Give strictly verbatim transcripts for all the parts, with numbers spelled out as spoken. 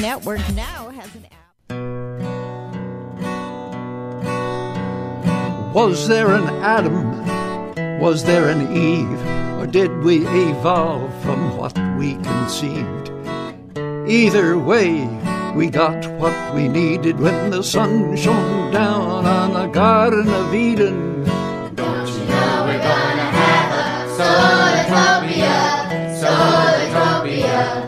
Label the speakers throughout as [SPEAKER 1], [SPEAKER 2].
[SPEAKER 1] Network now has an app.
[SPEAKER 2] Was there an Adam? Was there an Eve? Or did we evolve from what we conceived? Either way, we got what we needed when the sun shone down on the Garden of Eden.
[SPEAKER 3] Don't you know we're gonna have a Solartopia, Solartopia,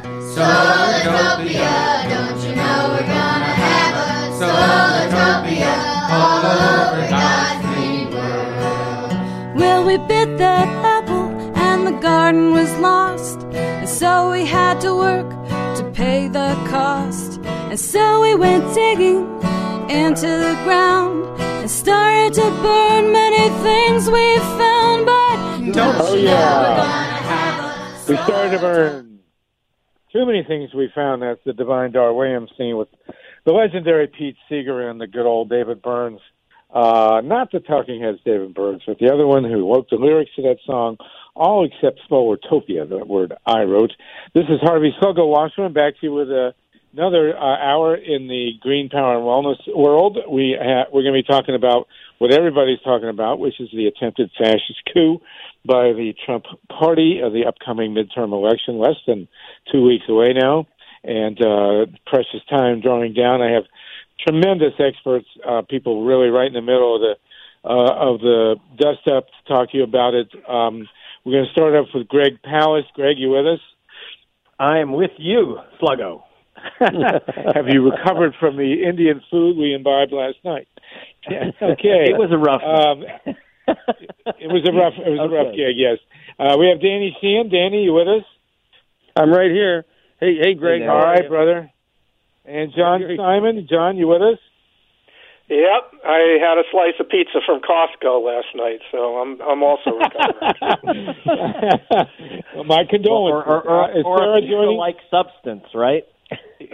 [SPEAKER 3] Solartopia. Don't you know we're gonna have a Solartopia all over God's green world?
[SPEAKER 4] Well, we bit that apple and the garden was lost, and so we had to work to pay the cost. And so we went digging into the ground and started to burn many things we found. But don't
[SPEAKER 5] oh,
[SPEAKER 4] you
[SPEAKER 5] yeah.
[SPEAKER 4] know we're gonna have a
[SPEAKER 5] We started to burn too many things we found. That's the Divine Dar Williams scene with the legendary Pete Seeger and the good old David Burns. Uh, not the Talking Heads David Burns, but the other one who wrote the lyrics to that song, all except Solartopia, that word I wrote. This is Harvey Sluggo Wasserman back to you with a Another uh, hour in the green power and wellness world. We ha- we're going to be talking about what everybody's talking about, which is the attempted fascist coup by the Trump party of the upcoming midterm election, less than two weeks away now, and uh, precious time drawing down. I have tremendous experts, uh, people really right in the middle of the uh, of the dust up to talk to you about it. Um, we're going to start off with Greg Palast. Greg, you with us?
[SPEAKER 6] I am with you, Sluggo.
[SPEAKER 5] Have you recovered from the Indian food we imbibed last night? Okay,
[SPEAKER 6] it was a rough.
[SPEAKER 5] Um, it was a rough. It was okay. a rough gig. Yes. Uh, we have Danny Sheehan. Danny, you with us?
[SPEAKER 7] I'm right here. Hey, hey, Greg.
[SPEAKER 5] Hey, all right, brother. And John Simon. John, you with us?
[SPEAKER 8] Yep, I had a slice of pizza from Costco last night, so I'm I'm also recovering.
[SPEAKER 5] Well, my condolences.
[SPEAKER 6] Or, or, or,
[SPEAKER 5] uh, is
[SPEAKER 6] or
[SPEAKER 5] Sarah
[SPEAKER 6] a
[SPEAKER 5] joining?
[SPEAKER 6] like substance, right?
[SPEAKER 5] Is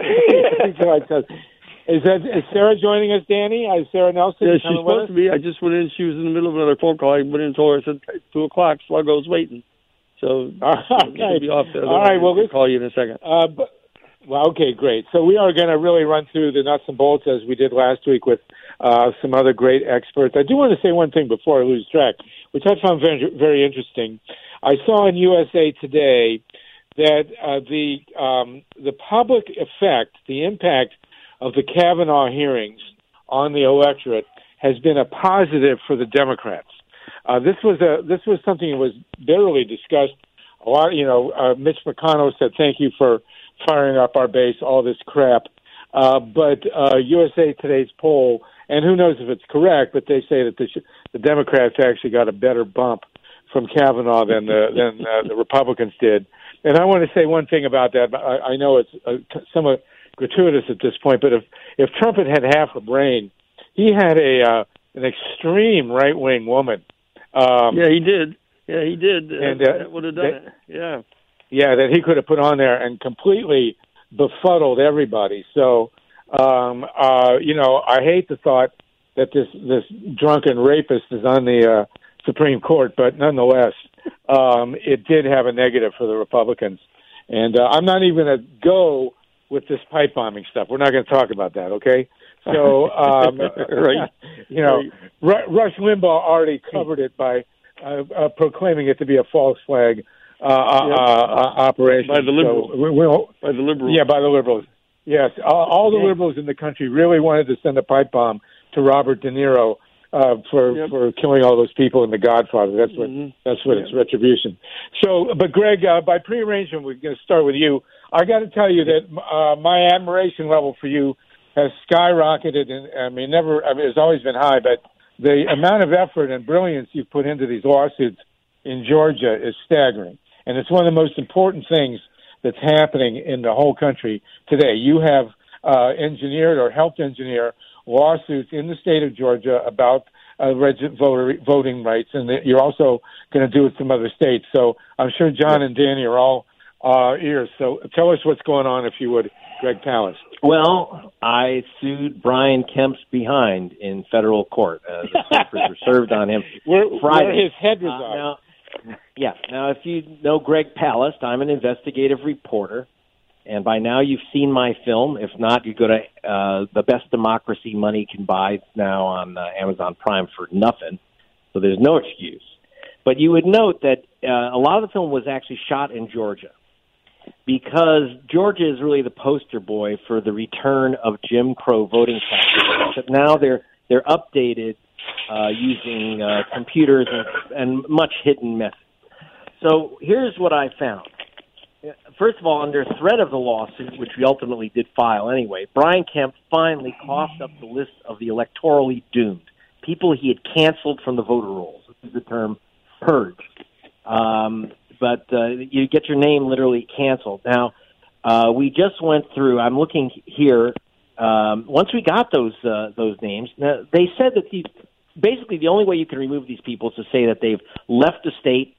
[SPEAKER 5] that is Sarah joining us, Danny? Is Sarah Nelson?
[SPEAKER 7] Yeah, she's supposed to be. I just went in. She was in the middle of another phone call. I went in and told her. I said, it's two o'clock. Sluggo's waiting. So
[SPEAKER 5] okay.
[SPEAKER 7] Be off there.
[SPEAKER 5] All right. Well,
[SPEAKER 7] we'll call you in a second.
[SPEAKER 5] Uh, but, well, okay, great. So we are going to really run through the nuts and bolts as we did last week with uh, some other great experts. I do want to say one thing before I lose track, which I found very, very interesting. I saw in U S A Today that uh, the um, the public effect, the impact of the Kavanaugh hearings on the electorate has been a positive for the Democrats. Uh, this was a this was something that was bitterly discussed. A lot, you know, uh, Mitch McConnell said, "Thank you for firing up our base." All this crap, uh, but uh, U S A Today's poll, and who knows if it's correct, but they say that the, the Democrats actually got a better bump from Kavanaugh than the than uh, the Republicans did. And I want to say one thing about that. I, I know it's uh, somewhat gratuitous at this point, but if if Trump had had half a brain, he had a uh, an extreme right wing woman. Um,
[SPEAKER 7] yeah, he did. Yeah, he did.
[SPEAKER 5] And
[SPEAKER 7] uh,
[SPEAKER 5] uh,
[SPEAKER 7] that would have done
[SPEAKER 5] that,
[SPEAKER 7] it. Yeah,
[SPEAKER 5] yeah, that he could have put on there and completely befuddled everybody. So, um, uh, you know, I hate the thought that this this drunken rapist is on the uh, Supreme Court, but nonetheless, um, it did have a negative for the Republicans. And uh, I'm not even going to go with this pipe bombing stuff. We're not going to talk about that, okay? So, um, right. you know, R- Rush Limbaugh already covered it by uh, uh, proclaiming it to be a false flag uh, yep. uh, uh, operation.
[SPEAKER 7] By the liberals.
[SPEAKER 5] So we, we,
[SPEAKER 7] by the liberals.
[SPEAKER 5] Yeah, by the liberals. Yes, all, all the liberals in the country really wanted to send a pipe bomb to Robert De Niro uh, for
[SPEAKER 7] yep.
[SPEAKER 5] for killing all those people in The Godfather. That's what
[SPEAKER 7] mm-hmm.
[SPEAKER 5] that's what
[SPEAKER 7] yep.
[SPEAKER 5] it's retribution. So, but Greg, uh, by prearrangement, we're going to start with you. I got to tell you that uh, my admiration level for you has skyrocketed, and I mean, never. I mean, it's always been high, but the amount of effort and brilliance you've put into these lawsuits in Georgia is staggering, and it's one of the most important things that's happening in the whole country today. You have uh, engineered or helped engineer lawsuits in the state of Georgia about uh, reg- voter voting rights, and that you're also going to do it some other states. So I'm sure John and Danny are all uh, ears. So tell us what's going on, if you would, Greg Palast.
[SPEAKER 6] Well, I sued Brian Kemp's behind in federal court. Uh, the papers were served on him
[SPEAKER 5] where,
[SPEAKER 6] Friday.
[SPEAKER 5] Where his head resides.
[SPEAKER 6] Uh, now, yeah. Now, if you know Greg Palast, I'm an investigative reporter, And by now you've seen my film. If not, you go to uh, The Best Democracy Money Can Buy now on uh, Amazon Prime for nothing. So there's no excuse. But you would note that uh, a lot of the film was actually shot in Georgia because Georgia is really the poster boy for the return of Jim Crow voting practices. But now they're they're updated uh, using uh, computers and, and much hidden methods. So here's what I found. First of all, under threat of the lawsuit, which we ultimately did file anyway, Brian Kemp finally coughed up the list of the electorally doomed, people he had canceled from the voter rolls. This is the term purge. Um, but uh, you get your name literally canceled. Now, uh, we just went through, I'm looking here, um, once we got those uh, those names, now, they said that these, basically the only way you can remove these people is to say that they've left the state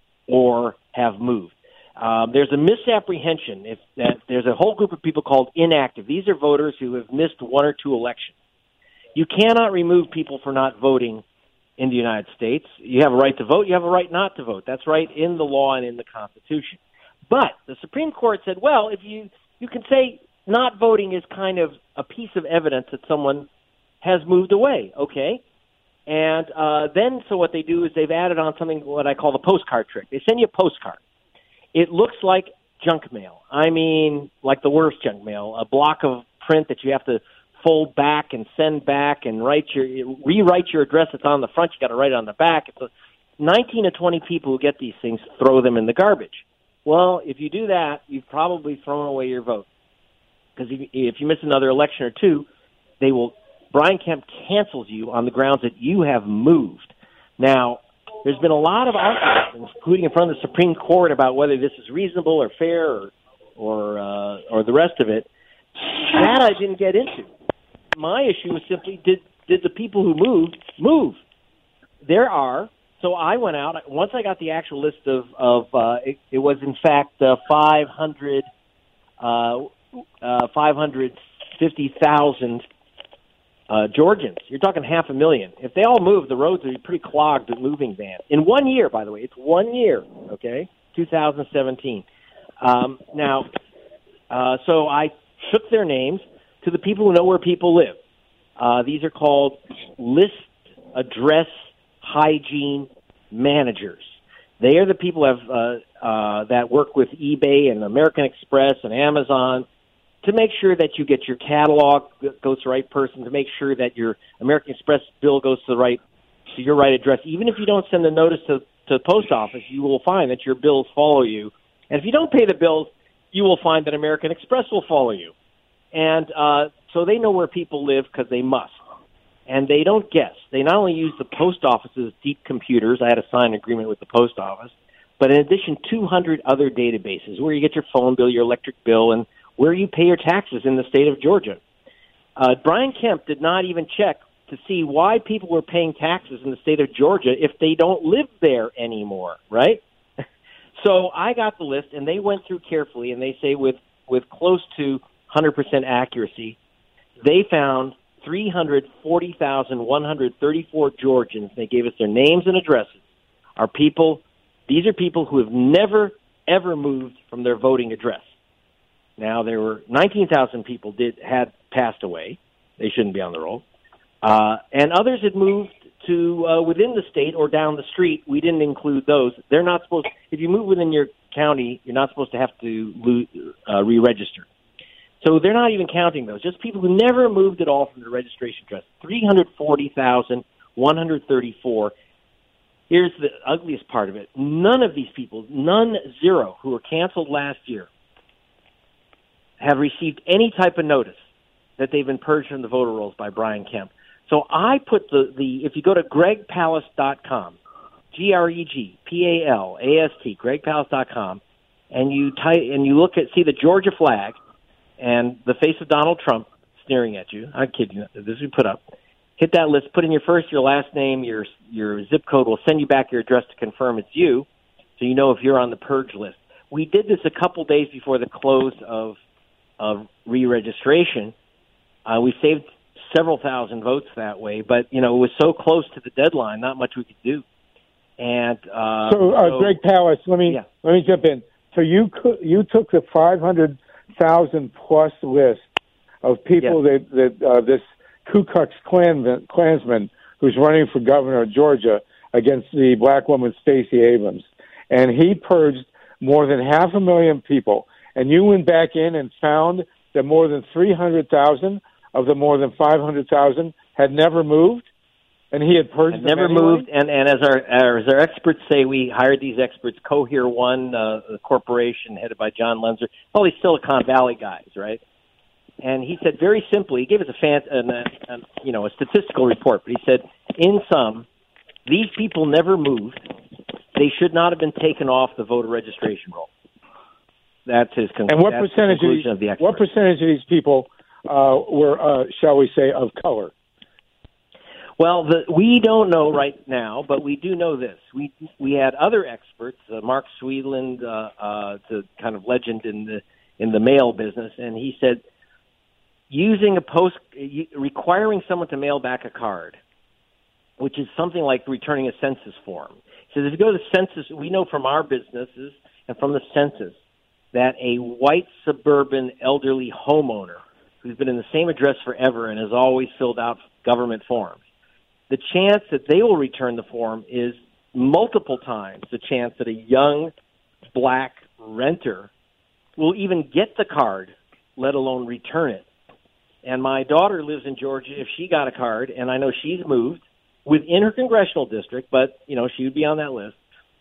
[SPEAKER 6] or have moved. Um, there's a misapprehension if that there's a whole group of people called inactive. These are voters who have missed one or two elections. You cannot remove people for not voting in the United States. You have a right to vote. You have a right not to vote. That's right in the law and in the Constitution. But the Supreme Court said, well, if you, you can say not voting is kind of a piece of evidence that someone has moved away, okay? And uh, then so what they do is they've added on something what I call the postcard trick. They send you a postcard. It looks like junk mail. I mean, like the worst junk mail, a block of print that you have to fold back and send back and write your rewrite your address that's on the front. You got to write it on the back. It's a, nineteen to twenty people who get these things throw them in the garbage. Well, if you do that, you've probably thrown away your vote because if, if you miss another election or two, they will. Brian Kemp cancels you on the grounds that you have moved. Now, there's been a lot of arguments, including in front of the Supreme Court, about whether this is reasonable or fair or or, uh, or the rest of it. That I didn't get into. My issue was simply, did did the people who moved move? There are. So I went out. Once I got the actual list of, of uh, it, it was, in fact, uh, five hundred, uh, uh, five hundred fifty thousand Uh, Georgians. You're talking half a million. If they all move, the roads would be pretty clogged with moving vans. In one year, by the way. It's one year, okay? two thousand seventeen. Um, now, uh, so I took their names to the people who know where people live. Uh, these are called list address hygiene managers. They are the people who have, uh, uh, that work with eBay and American Express and Amazon to make sure that you get your catalog goes to the right person, to make sure that your American Express bill goes to the right to your right address. Even if you don't send a notice to, to the post office, you will find that your bills follow you. And if you don't pay the bills, you will find that American Express will follow you. And uh, so they know where people live because they must. And they don't guess. They not only use the post office's deep computers. I had to sign an agreement with the post office. But in addition, two hundred other databases where you get your phone bill, your electric bill, and where you pay your taxes in the state of Georgia. Uh, Brian Kemp did not even check to see why people were paying taxes in the state of Georgia if they don't live there anymore, right? So I got the list, and they went through carefully, and they say with, with close to one hundred percent accuracy, they found three hundred forty thousand one hundred thirty-four Georgians. They gave us their names and addresses. Are people, these are people who have never, ever moved from their voting address. Now, there were nineteen thousand people did had passed away. They shouldn't be on the roll. Uh, and others had moved to uh, within the state or down the street. We didn't include those. They're not supposed – if you move within your county, you're not supposed to have to lo- uh, re-register. So they're not even counting those. Just people who never moved at all from their registration address. three hundred forty thousand one hundred thirty-four. Here's the ugliest part of it. None of these people, none, zero, who were canceled last year, have received any type of notice that they've been purged from the voter rolls by Brian Kemp. So I put the, the if you go to greg palast dot com, G R E G P A L A S T, greg palast dot com, and you type and you look at see the Georgia flag and the face of Donald Trump sneering at you. I'm kidding you. This is we put up. Hit that list, put in your first, your last name, your your zip code. Will send you back your address to confirm it's you, so you know if you're on the purge list. We did this a couple days before the close of of re-registration. Uh, we saved several thousand votes that way, but, you know, it was so close to the deadline, not much we could do. And uh,
[SPEAKER 5] so, uh,
[SPEAKER 6] so,
[SPEAKER 5] Greg Palast, let me
[SPEAKER 6] yeah.
[SPEAKER 5] let me jump in. So you you took the five hundred thousand plus list of people
[SPEAKER 6] Yeah.
[SPEAKER 5] that, that uh, this Ku Klux Klan, Klansman who's running for governor of Georgia against the black woman Stacey Abrams. And he purged more than half a million people. And you went back in and found that more than three hundred thousand of the more than five hundred thousand had never moved, and he had purged
[SPEAKER 6] Had
[SPEAKER 5] them
[SPEAKER 6] never
[SPEAKER 5] anyway?
[SPEAKER 6] moved. And, and as our as our experts say, we hired these experts, Cohere One, uh, the corporation headed by John Lenzer, all these Silicon Valley guys, right? And he said very simply, he gave us a fan, an, an, you know, a statistical report, but he said, in sum, these people never moved. They should not have been taken off the voter registration roll. That's his con-
[SPEAKER 5] And what
[SPEAKER 6] that's
[SPEAKER 5] percentage
[SPEAKER 6] the
[SPEAKER 5] of
[SPEAKER 6] conclusion
[SPEAKER 5] these,
[SPEAKER 6] of the expert.
[SPEAKER 5] what percentage of these people uh, were, uh, shall we say, of color?
[SPEAKER 6] Well, the, we don't know right now, but we do know this. We we had other experts, uh, Mark Sweetland, uh, uh, the kind of legend in the in the mail business, and he said using a post, requiring someone to mail back a card, which is something like returning a census form. He says if you go to the census, we know from our businesses and from the census that a white suburban elderly homeowner who's been in the same address forever and has always filled out government forms, the chance that they will return the form is multiple times the chance that a young black renter will even get the card, let alone return it. And my daughter lives in Georgia. If she got a card, and I know she's moved within her congressional district, but, you know, she would be on that list,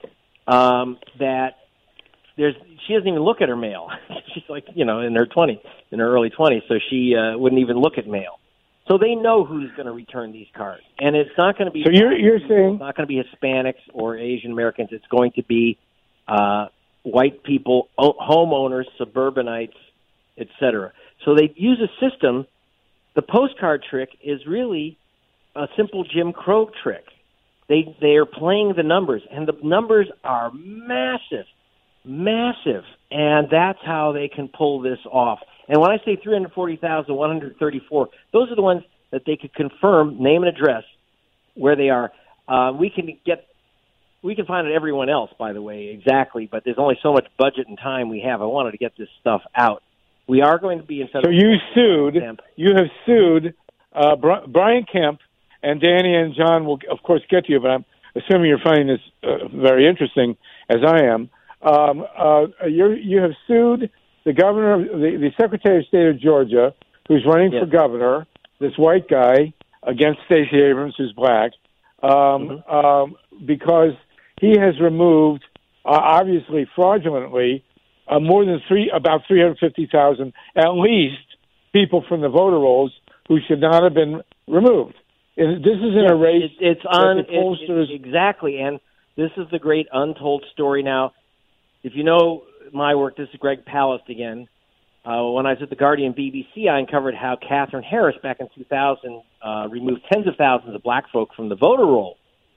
[SPEAKER 6] um, that there's she doesn't even look at her mail. She's like, you know, in her twenties, in her early twenties, so she uh, wouldn't even look at mail. So they know who's going to return these cards, and it's not going to be.
[SPEAKER 5] So you're you're saying
[SPEAKER 6] it's not going to be Hispanics or Asian Americans. It's going to be uh, white people, o- homeowners, suburbanites, et cetera. So they use a system. The postcard trick is really a simple Jim Crow trick. They they are playing the numbers, and the numbers are massive, massive, and that's how they can pull this off. And when I say three hundred forty thousand one hundred thirty-four, those are the ones that they could confirm, name and address, where they are. Uh, we can get, we can find out everyone else, by the way, exactly, but there's only so much budget and time we have. I wanted to get this stuff out. We are going to be in federal.
[SPEAKER 5] So you sued,
[SPEAKER 6] Kemp.
[SPEAKER 5] you have sued uh, Bri- Brian Kemp, and Danny and John will, of course, get to you, but I'm assuming you're finding this uh, very interesting, as I am. Um, uh, you're, you have sued the governor, of, the, the Secretary of State of Georgia, who's running
[SPEAKER 6] Yes.
[SPEAKER 5] for governor, this white guy, against Stacey Abrams, who's black, um,
[SPEAKER 6] Mm-hmm.
[SPEAKER 5] um, because he has removed, uh, obviously fraudulently, uh, more than three, about three hundred fifty thousand, at least, people from the voter rolls who should not have been removed. And this is in
[SPEAKER 6] Yes,
[SPEAKER 5] a race.
[SPEAKER 6] It, it's
[SPEAKER 5] that
[SPEAKER 6] on
[SPEAKER 5] the pollsters.
[SPEAKER 6] it, it, exactly, and this is the great untold story. Now, if you know my work, this is Greg Palast again. Uh, when I was at the Guardian B B C, I uncovered how Catherine Harris, back in two thousand, uh, removed tens of thousands of black folk from the voter roll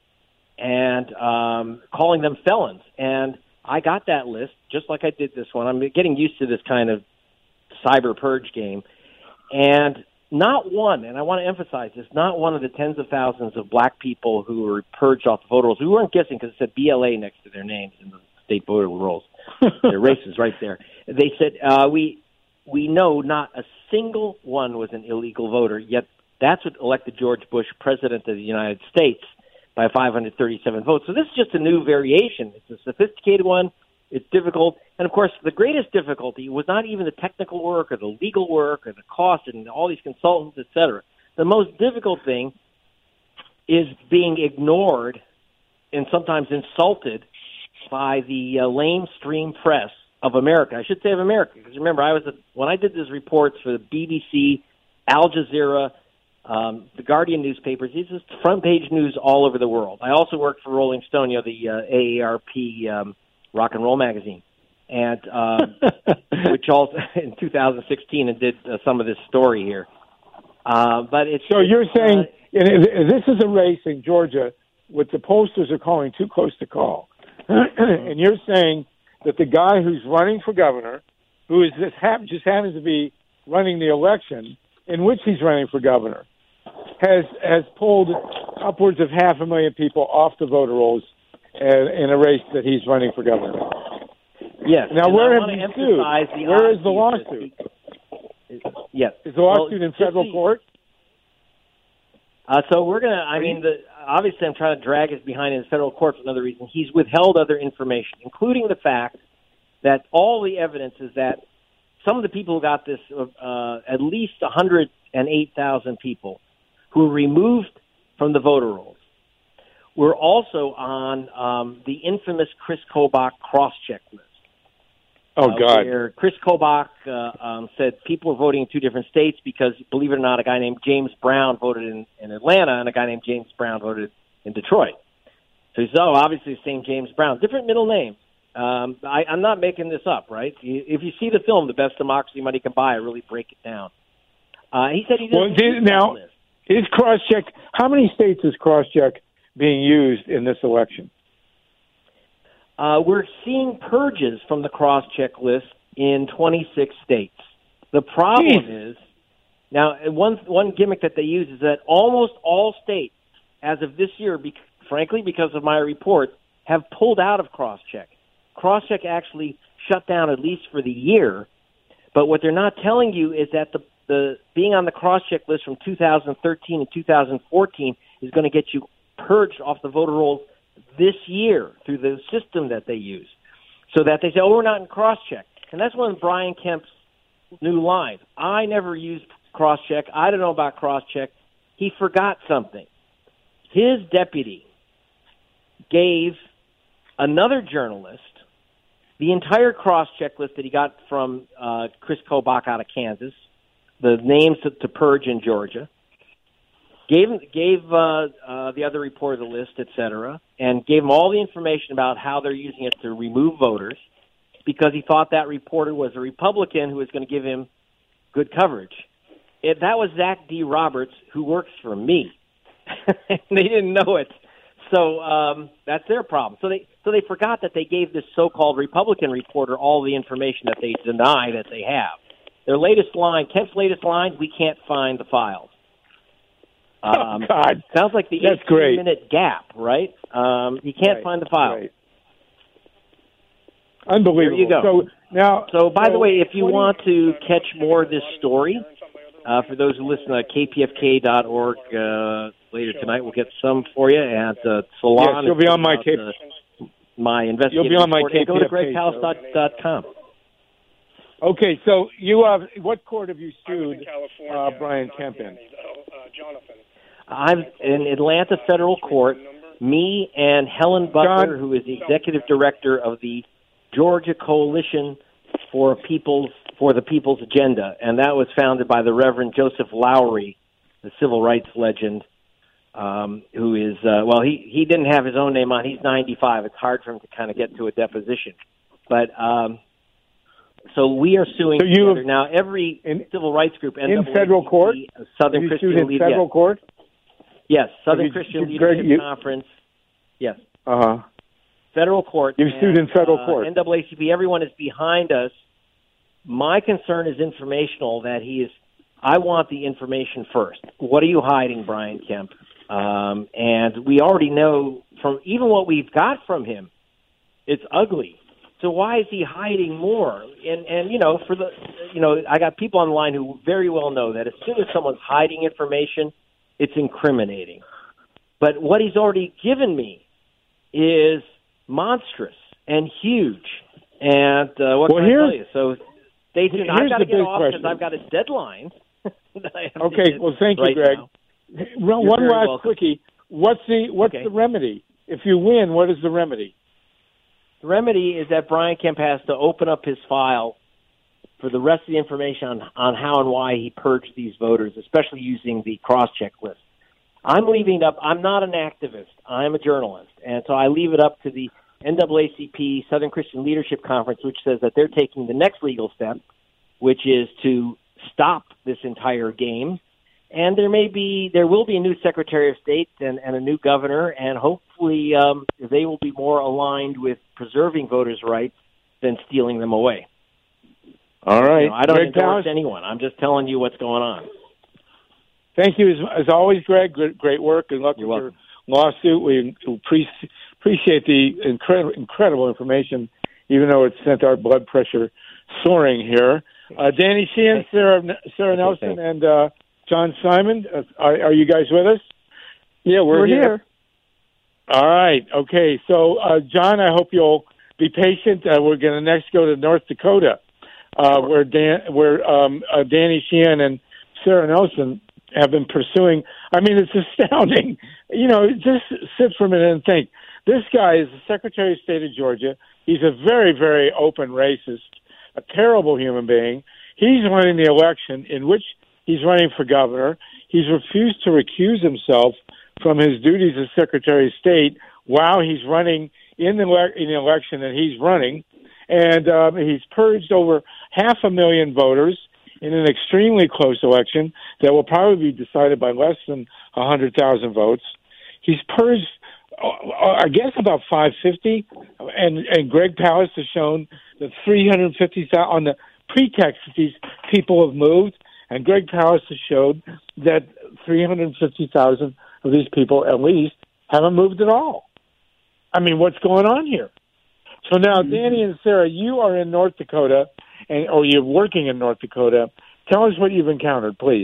[SPEAKER 6] and um, calling them felons. And I got that list, just like I did this one. I'm getting used to this kind of cyber purge game. And not one, and I want to emphasize this, not one of the tens of thousands of black people who were purged off the voter rolls. We weren't guessing because it said B L A next to their names in the state voter rolls. Their races right there. They said, uh, we we know not a single one was an illegal voter, yet that's what elected George Bush president of the United States by five hundred thirty-seven votes. So this is just a new variation. It's a sophisticated one. It's difficult. And, of course, the greatest difficulty was not even the technical work or the legal work or the cost and all these consultants, et cetera. The most difficult thing is being ignored and sometimes insulted by the uh, lamestream press of America. I should say of America, because remember, I was a, when I did these reports for the B B C, Al Jazeera, um, the Guardian newspapers, these are front page news all over the world. I also worked for Rolling Stone, you know, the uh, A A R P um, rock and roll magazine, and um, which also in two thousand sixteen and did uh, some of this story here. Uh, but it's
[SPEAKER 5] So you're saying
[SPEAKER 6] uh,
[SPEAKER 5] and this is a race in Georgia, what the pollsters are calling too close to call. And you're saying that the guy who's running for governor, who is this hap- just happens to be running the election in which he's running for governor, has has pulled upwards of half a million people off the voter rolls uh, in a race that he's running for governor.
[SPEAKER 6] Yes.
[SPEAKER 5] Now,
[SPEAKER 6] and
[SPEAKER 5] where
[SPEAKER 6] I
[SPEAKER 5] have
[SPEAKER 6] wanna
[SPEAKER 5] you
[SPEAKER 6] emphasize
[SPEAKER 5] sued?
[SPEAKER 6] the
[SPEAKER 5] Where is the
[SPEAKER 6] honesty of
[SPEAKER 5] lawsuit?
[SPEAKER 6] this. Yes.
[SPEAKER 5] Is the lawsuit
[SPEAKER 6] Well,
[SPEAKER 5] in federal
[SPEAKER 6] the,
[SPEAKER 5] court?
[SPEAKER 6] Uh, so we're going to, I mean, the, obviously I'm trying to drag us behind in federal court for another reason. He's withheld other information, including the fact that all the evidence is that some of the people who got this, uh, at least one hundred eight thousand people who were removed from the voter rolls, were also on um, the infamous Chris Kobach cross-check list.
[SPEAKER 5] Oh,
[SPEAKER 6] uh,
[SPEAKER 5] God.
[SPEAKER 6] Where Chris Kobach uh, um, said people were voting in two different states because, believe it or not, a guy named James Brown voted in, in Atlanta and a guy named James Brown voted in Detroit. So he said, oh, obviously the same James Brown. Different middle names. Um, I, I'm not making this up, right? If you see the film, The Best Democracy Money Can Buy, I really break it down. Uh, he said he didn't
[SPEAKER 5] Well, did, now,
[SPEAKER 6] list.
[SPEAKER 5] is cross-check, how many states is cross-check being used in this election?
[SPEAKER 6] Uh, we're seeing purges from the cross-check list in twenty-six states. The problem
[SPEAKER 5] Jeez.
[SPEAKER 6] is, now, one one gimmick that they use is that almost all states, as of this year, be, frankly, because of my report, have pulled out of cross-check. Cross-check actually shut down at least for the year, but what they're not telling you is that the, the being on the cross-check list from two thousand thirteen and two thousand fourteen is going to get you purged off the voter rolls this year through the system that they use, so that they say, oh, we're not in cross-check. And that's one of Brian Kemp's new lines. I never used cross-check. I don't know about cross-check. He forgot something. His deputy gave another journalist the entire cross-check list that he got from uh, Chris Kobach out of Kansas, the names to, to purge in Georgia, gave gave uh, uh, the other reporter the list, et cetera, and gave him all the information about how they're using it to remove voters because he thought that reporter was a Republican who was going to give him good coverage. It, that was Zach D. Roberts, who works for me. They didn't know it. So um, that's their problem. So they so they forgot that they gave this so-called Republican reporter all the information that they deny that they have. Their latest line, Kemp's latest line, we can't find the files. Um,
[SPEAKER 5] oh, God.
[SPEAKER 6] Sounds like the eighteen-minute gap, right? Um, you can't
[SPEAKER 5] right,
[SPEAKER 6] find the file.
[SPEAKER 5] Right. Unbelievable.
[SPEAKER 6] There you go.
[SPEAKER 5] So, now,
[SPEAKER 6] so by
[SPEAKER 5] so
[SPEAKER 6] the way, if you
[SPEAKER 5] twenty
[SPEAKER 6] want to catch more of this story, uh, for those who listen at k p f k dot org uh, later tonight, we'll get some for you at uh, Salon.
[SPEAKER 5] Yes, you'll be on my K-
[SPEAKER 6] uh, my investigative
[SPEAKER 5] You'll be on my
[SPEAKER 6] report.
[SPEAKER 5] K P F K
[SPEAKER 6] Go to greg palace dot com.
[SPEAKER 5] Okay, so you have what court have you sued uh, Brian Kemp in?
[SPEAKER 6] I'm in Atlanta federal court. Me and Helen Butler,
[SPEAKER 5] John?
[SPEAKER 6] who is the executive director of the Georgia Coalition for People's for the People's Agenda, and that was founded by the Reverend Joseph Lowry, the civil rights legend, um, who is uh, well, he he didn't have his own name on. He's ninety-five. It's hard for him to kind of get to a deposition, but um, so we are suing
[SPEAKER 5] so you
[SPEAKER 6] together
[SPEAKER 5] have,
[SPEAKER 6] now. Every
[SPEAKER 5] in,
[SPEAKER 6] civil rights group,
[SPEAKER 5] in federal court,
[SPEAKER 6] Southern
[SPEAKER 5] you
[SPEAKER 6] Christian
[SPEAKER 5] sued in
[SPEAKER 6] Leadership,
[SPEAKER 5] federal court.
[SPEAKER 6] Yes, Southern
[SPEAKER 5] you,
[SPEAKER 6] Christian
[SPEAKER 5] you,
[SPEAKER 6] Leadership
[SPEAKER 5] you,
[SPEAKER 6] Conference. Yes.
[SPEAKER 5] Uh huh.
[SPEAKER 6] Federal court.
[SPEAKER 5] You've sued in federal
[SPEAKER 6] uh,
[SPEAKER 5] court.
[SPEAKER 6] N double A C P, everyone is behind us. My concern is informational, that he is, I want the information first. What are you hiding, Brian Kemp? Um, and we already know from even what we've got from him, it's ugly. So why is he hiding more? And, and you know, for the, you know, I got people on the line who very well know that as soon as someone's hiding information, it's incriminating. But what he's already given me is monstrous and huge. And uh, what
[SPEAKER 5] well,
[SPEAKER 6] can I tell you? So stay tuned. I've got to get off because I've got a deadline.
[SPEAKER 5] Okay, well, thank you,
[SPEAKER 6] right
[SPEAKER 5] Greg.
[SPEAKER 6] Now.
[SPEAKER 5] One last
[SPEAKER 6] welcome.
[SPEAKER 5] quickie. What's the what's
[SPEAKER 6] Okay.
[SPEAKER 5] the remedy? If you win, what is the remedy?
[SPEAKER 6] The remedy is that Brian Kemp has to open up his file for the rest of the information on, on how and why he purged these voters, especially using the cross-check list. I'm leaving it up. I'm not an activist. I'm a journalist. And so I leave it up to the N double A C P Southern Christian Leadership Conference, which says that they're taking the next legal step, which is to stop this entire game. And there may be, there will be a new Secretary of State and, and a new governor, and hopefully um, they will be more aligned with preserving voters' rights than stealing them away.
[SPEAKER 5] All right.
[SPEAKER 6] You know, I don't
[SPEAKER 5] Greg
[SPEAKER 6] endorse
[SPEAKER 5] Palast,
[SPEAKER 6] anyone. I'm just telling you what's going on.
[SPEAKER 5] thank you as, as always, Greg. Great, great work. Good luck
[SPEAKER 6] You're
[SPEAKER 5] with
[SPEAKER 6] welcome.
[SPEAKER 5] your lawsuit. We appreciate the incredible, incredible information even though it sent our blood pressure soaring here. Uh, Danny Sheehan, Sarah, Sarah Nelson, and uh, John Simon, uh, are, are you guys with us?
[SPEAKER 7] Yeah, we're,
[SPEAKER 5] we're
[SPEAKER 7] here.
[SPEAKER 5] here. All right. Okay. So, uh, John, I hope you'll be patient. Uh, we're going to next go to North Dakota, uh, where Dan, where um, uh, Danny Sheehan and Sarah Nelson have been pursuing. I mean, it's astounding. You know, just sit for a minute and think. This guy is the Secretary of State of Georgia. He's a very, very open racist, a terrible human being. He's running the election in which he's running for governor. He's refused to recuse himself from his duties as Secretary of State while he's running in the, le- in the election that he's running. And um, he's purged over half a million voters in an extremely close election that will probably be decided by less than one hundred thousand votes. He's purged, I guess, about five hundred fifty, and, and Greg Palast has shown that three hundred fifty thousand, on the pretext that these people have moved, and Greg Palast has showed that three hundred fifty thousand of these people, at least, haven't moved at all. I mean, what's going on here? So now, Danny and Sarah, you are in North Dakota, and or you're working in North Dakota. Tell us what you've encountered, please.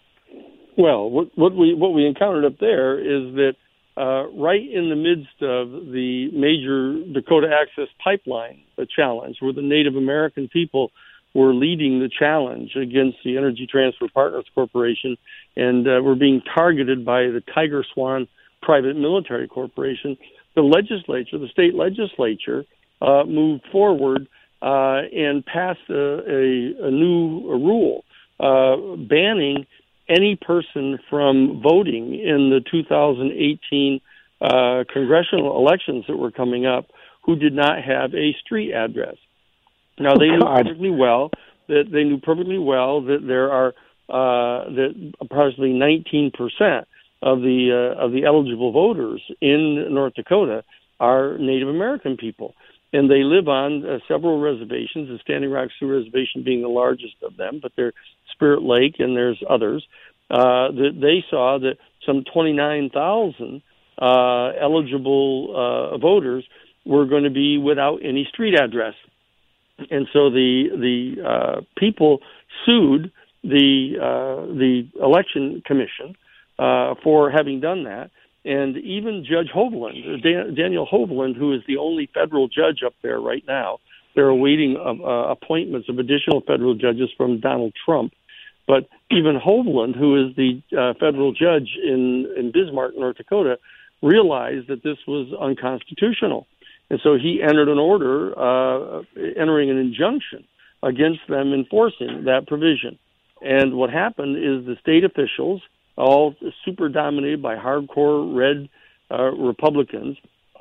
[SPEAKER 7] Well, what, what we what we encountered up there is that uh, right in the midst of the major Dakota Access Pipeline the challenge, where the Native American people were leading the challenge against the Energy Transfer Partners Corporation, and uh, were being targeted by the Tiger Swan private military corporation, the legislature, the state legislature, uh, moved forward uh, and passed a, a, a new a rule uh, banning any person from voting in the two thousand eighteen uh, congressional elections that were coming up who did not have a street address. Now, they knew perfectly well that they knew perfectly well that there are uh, that approximately nineteen percent of the uh, of the eligible voters in North Dakota are Native American people, and they live on uh, several reservations. The Standing Rock Sioux Reservation being the largest of them, but there's Spirit Lake and there's others. Uh, that they saw that some twenty-nine thousand uh, eligible uh, voters were going to be without any street address. And so the the uh, people sued the uh, the election commission uh, for having done that, and even Judge Hovland, Dan, Daniel Hovland, who is the only federal judge up there right now. They're awaiting uh, uh, appointments of additional federal judges from Donald Trump. But even Hovland, who is the uh, federal judge in, in Bismarck, North Dakota, realized that this was unconstitutional. And so he entered an order, uh, entering an injunction against them enforcing that provision. And what happened is the state officials, all super dominated by hardcore red uh, Republicans,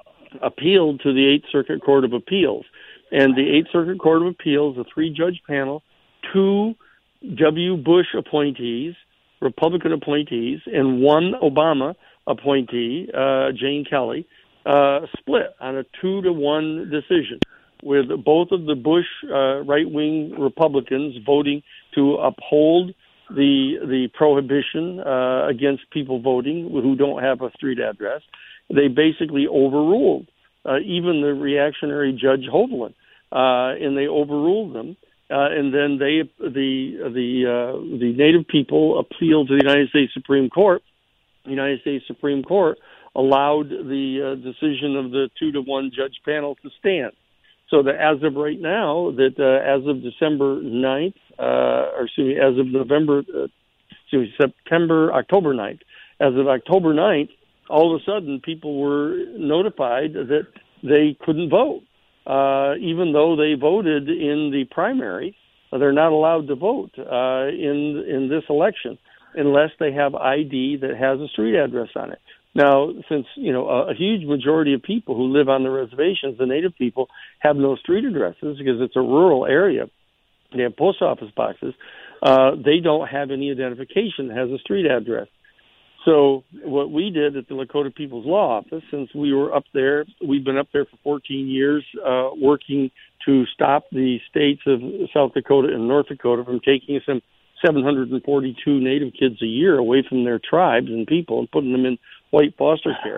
[SPEAKER 7] appealed to the Eighth Circuit Court of Appeals. And the Eighth Circuit Court of Appeals, a three-judge panel, two W. Bush appointees, Republican appointees, and one Obama appointee, uh, Jane Kelly, Uh, split on a two to one decision, with both of the Bush uh, right-wing Republicans voting to uphold the the prohibition uh, against people voting who don't have a street address. They basically overruled uh, even the reactionary Judge Hovland, uh, and they overruled them. Uh, and then they the the uh, the Native people appealed to the United States Supreme Court. The United States Supreme Court allowed the uh, decision of the two to one judge panel to stand. So that as of right now, that uh, as of December ninth, uh, or excuse me, as of November, uh, excuse me, September, October ninth, as of October ninth, all of a sudden people were notified that they couldn't vote. Uh, even though they voted in the primary, they're not allowed to vote uh, in in this election unless they have I D that has a street address on it. Now, since, you know, a, a huge majority of people who live on the reservations, the Native people, have no street addresses because it's a rural area. They have post office boxes. Uh, they don't have any identification that has a street address. So what we did at the Lakota People's Law Office, since we were up there, we've been up there for fourteen years, uh, working to stop the states of South Dakota and North Dakota from taking some seven hundred forty-two Native kids a year away from their tribes and people and putting them in white foster care.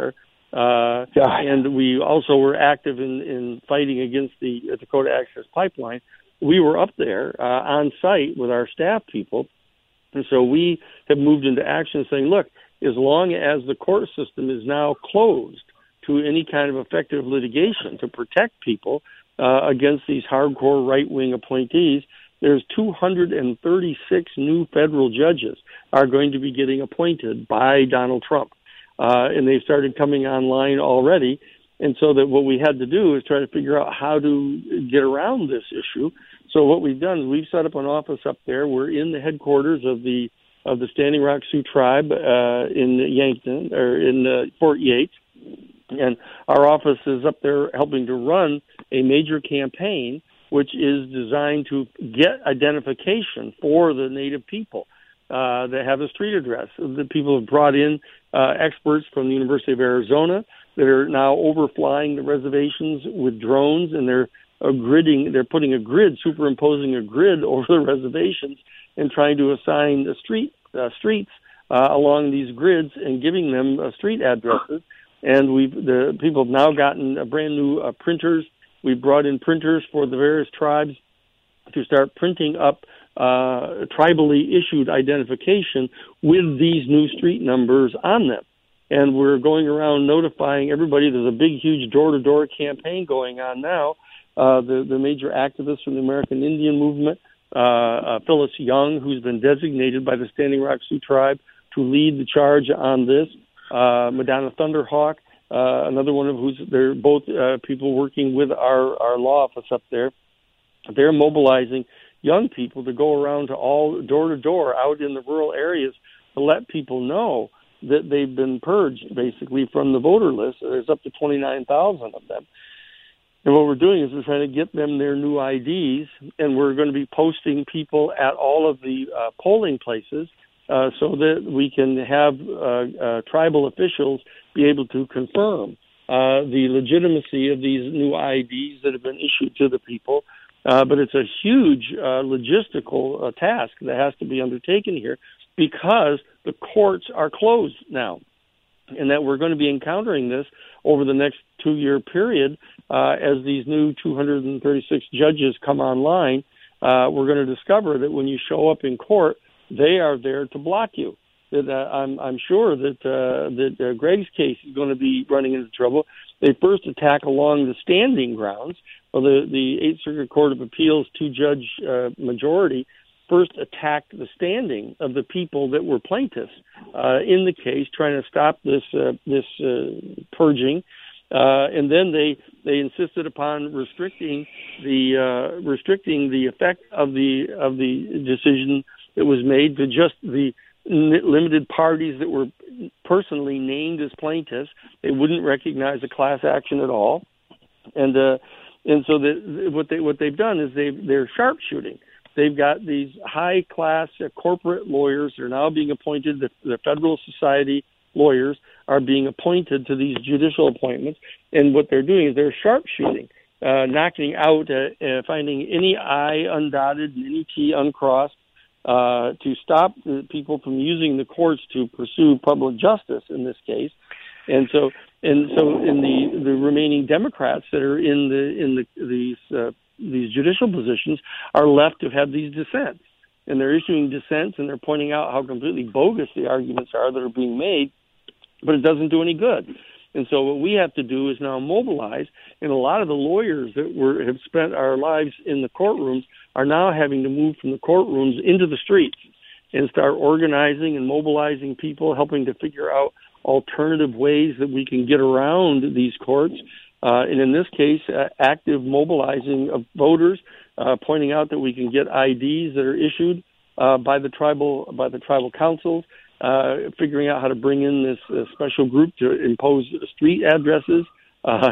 [SPEAKER 7] Uh, and we also were active in, in fighting against the Dakota Access Pipeline. We were up there uh, on site with our staff people. And so we have moved into action saying, look, as long as the court system is now closed to any kind of effective litigation to protect people uh, against these hardcore right-wing appointees, there's two hundred thirty-six new federal judges are going to be getting appointed by Donald Trump. Uh, and they've started coming online already. And so that what we had to do is try to figure out how to get around this issue. So what we've done is we've set up an office up there. We're in the headquarters of the of the Standing Rock Sioux Tribe uh, in Yankton, or in uh, Fort Yates. And our office is up there helping to run a major campaign which is designed to get identification for the Native people uh, that have a street address. The people have brought in uh, experts from the University of Arizona that are now overflying the reservations with drones, and they're uh, gridding, they're putting a grid, superimposing a grid over the reservations and trying to assign the street uh, streets uh, along these grids and giving them uh, street addresses. And we've the people have now gotten uh, brand new uh, printers. We brought in printers for the various tribes to start printing up uh, tribally issued identification with these new street numbers on them. And we're going around notifying everybody. There's a big, huge door-to-door campaign going on now. Uh, the, the major activists from the American Indian Movement, uh, uh, Phyllis Young, who's been designated by the Standing Rock Sioux Tribe to lead the charge on this, uh, Madonna Thunderhawk, Uh, another one of who's they're both uh, people working with our, our law office up there. They're mobilizing young people to go around to all door to door out in the rural areas to let people know that they've been purged basically from the voter list. There's up to twenty-nine thousand of them. And what we're doing is we're trying to get them their new I Ds, and we're going to be posting people at all of the uh, polling places uh, so that we can have uh, uh, tribal officials be able to confirm uh, the legitimacy of these new I Ds that have been issued to the people. Uh, but it's a huge uh, logistical uh, task that has to be undertaken here because the courts are closed now, and that we're going to be encountering this over the next two-year period uh, as these new two hundred thirty-six judges come online. Uh, we're going to discover that when you show up in court, they are there to block you. That uh, I'm, I'm sure that uh, that uh, Greg's case is going to be running into trouble. They first attack along the standing grounds. Well, the the Eighth Circuit Court of Appeals two-judge uh, majority first attacked the standing of the people that were plaintiffs uh, in the case, trying to stop this uh, this uh, purging, uh, and then they they insisted upon restricting the uh, restricting the effect of the of the decision that was made to just the limited parties that were personally named as plaintiffs. They wouldn't recognize a class action at all, and uh, and so the, what they what they've done is they they're sharpshooting. They've got these high class uh, corporate lawyers that are now being appointed. The, the Federal Society lawyers are being appointed to these judicial appointments, and what they're doing is they're sharpshooting, uh, knocking out, uh, uh, finding any I undotted and any T uncrossed. Uh, to stop the people from using the courts to pursue public justice in this case, and so and so in the, the remaining Democrats that are in the in the these uh, these judicial positions are left to have these dissents, and they're issuing dissents and they're pointing out how completely bogus the arguments are that are being made, but it doesn't do any good. And so what we have to do is now mobilize, and a lot of the lawyers that were have spent our lives in the courtrooms are now having to move from the courtrooms into the streets and start organizing and mobilizing people, helping to figure out alternative ways that we can get around these courts. Uh, and in this case, uh, active mobilizing of voters, uh, pointing out that we can get I Ds that are issued uh, by the tribal by the tribal councils. Uh, figuring out how to bring in this uh, special group to impose street addresses. Uh,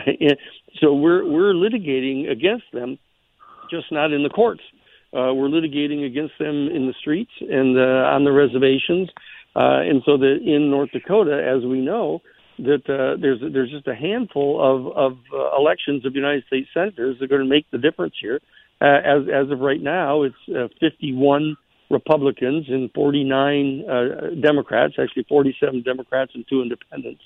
[SPEAKER 7] so we're we're litigating against them, just not in the courts. Uh, we're litigating against them in the streets and uh, on the reservations. Uh, and so that in North Dakota, as we know, that uh, there's there's just a handful of, of uh, elections of United States senators that are going to make the difference here. Uh, as as of right now, it's uh, fifty-one Republicans and forty-nine uh, Democrats, actually forty-seven Democrats and two independents.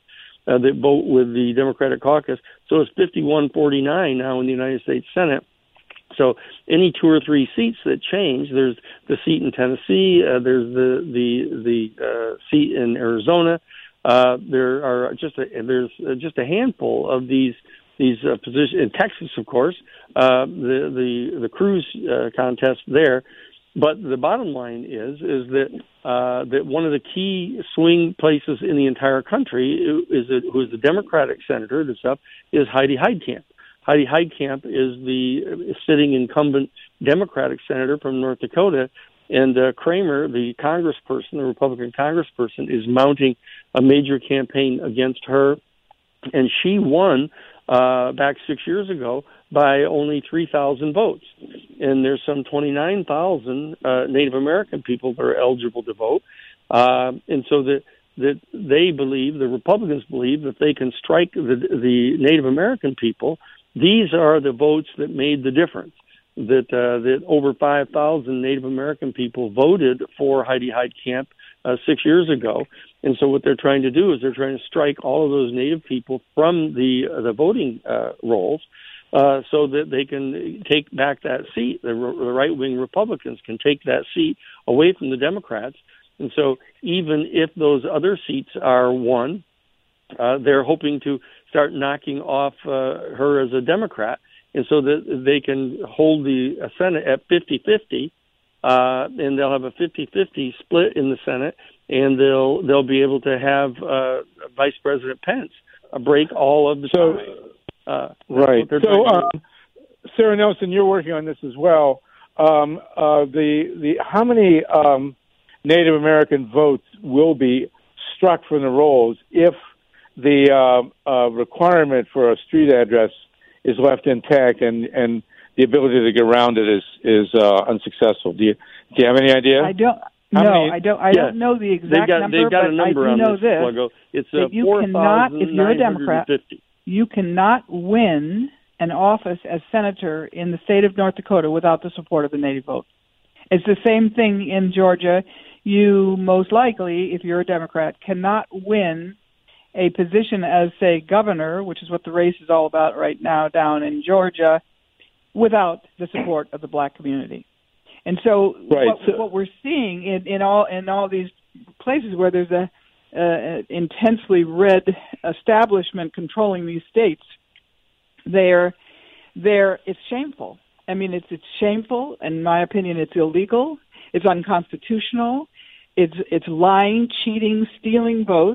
[SPEAKER 7] uh, that vote with the Democratic caucus. So it's fifty-one forty-nine now in the United States Senate. So any two or three seats that change, there's the seat in Tennessee, uh, there's the the the uh, seat in Arizona. Uh, there are just a, there's just a handful of these these uh, positions in Texas, of course. Uh, the the the Cruz uh, contest there. But the bottom line is is that uh, that one of the key swing places in the entire country is a, who is the Democratic senator that's up is Heidi Heitkamp. Heidi Heitkamp is the sitting incumbent Democratic senator from North Dakota, and uh, Kramer, the congressperson, the Republican congressperson, is mounting a major campaign against her, and she won uh, back six years ago by only three thousand votes. And there's some twenty-nine thousand uh, Native American people that are eligible to vote. Uh, and so that that they believe, the Republicans believe, that they can strike the, the Native American people. These are the votes that made the difference, that uh, that over five thousand Native American people voted for Heidi Heitkamp uh, six years ago. And so what they're trying to do is they're trying to strike all of those Native people from the, uh, the voting uh, rolls. Uh, so that they can take back that seat. The, the right-wing Republicans can take that seat away from the Democrats. And so even if those other seats are won, uh, they're hoping to start knocking off uh, her as a Democrat, and so that they can hold the Senate at fifty-fifty, uh, and they'll have a fifty-fifty split in the Senate, and they'll they'll be able to have uh, Vice President Pence uh, break all of the
[SPEAKER 5] so,
[SPEAKER 7] time. Uh,
[SPEAKER 5] right. So, um, Sarah Nelson, you're working on this as well. Um, uh, the the how many um, Native American votes will be struck from the rolls if the uh, uh, requirement for a street address is left intact and, and the ability to get around it is is uh, unsuccessful? Do you do you have any idea?
[SPEAKER 9] I don't.
[SPEAKER 5] How
[SPEAKER 9] no,
[SPEAKER 5] many,
[SPEAKER 9] I don't. I
[SPEAKER 7] yeah,
[SPEAKER 9] don't know the exact
[SPEAKER 7] they've got,
[SPEAKER 9] number,
[SPEAKER 7] they've got
[SPEAKER 9] but
[SPEAKER 7] a number
[SPEAKER 9] I do
[SPEAKER 7] on
[SPEAKER 9] know
[SPEAKER 7] this,
[SPEAKER 9] this:
[SPEAKER 7] Pluggo. It's uh,
[SPEAKER 9] that you cannot, if you're a Democrat, you cannot win an office as senator in the state of North Dakota without the support of the Native vote. It's the same thing in Georgia. You most likely, if you're a Democrat, cannot win a position as, say, governor, which is what the race is all about right now down in Georgia, without the support of the black community. And so,
[SPEAKER 5] right.
[SPEAKER 9] what,
[SPEAKER 5] so
[SPEAKER 9] what we're seeing in, in all in all these places where there's a uh, intensely red establishment controlling these states, they're they're it's shameful. I mean, it's it's shameful. In my opinion, it's illegal. It's unconstitutional. It's it's lying, cheating, stealing votes.